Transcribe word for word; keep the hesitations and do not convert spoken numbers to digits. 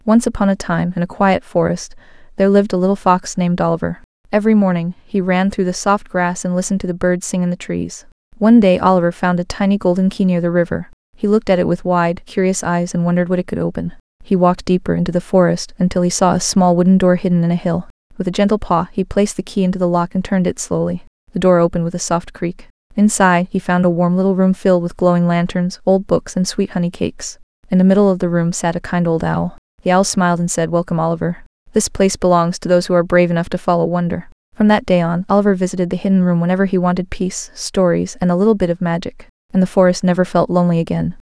Once upon a time, in a quiet forest, there lived a little fox named Oliver. Every morning, he ran through the soft grass and listened to the birds sing in the trees. One day Oliver found a tiny golden key near the river. He looked at it with wide, curious eyes and wondered what it could open. He walked deeper into the forest until he saw a small wooden door hidden in a hill. With a gentle paw, he placed the key into the lock and turned it slowly. The door opened with a soft creak. Inside, he found a warm little room filled with glowing lanterns, old books, and sweet honey cakes. In the middle of the room sat a kind old owl. The owl smiled and said, "Welcome, Oliver. This place belongs to those who are brave enough to follow wonder." From that day on, Oliver visited the hidden room whenever he wanted peace, stories, and a little bit of magic. And the forest never felt lonely again.